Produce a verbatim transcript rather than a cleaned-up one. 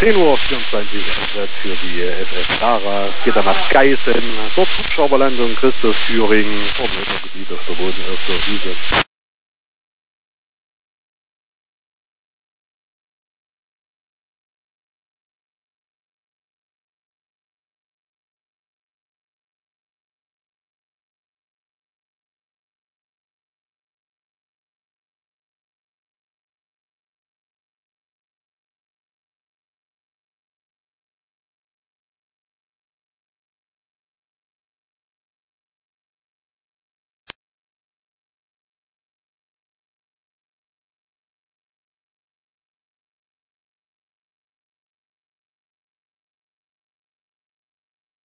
zehn Uhr vierundzwanzig Eintritt für die S S Tara. Geht dann nach Geißen, dort Hubschrauberlandung, Christoph Thüringen, Formel-Gebiet auf der Boden, auf der Wiese.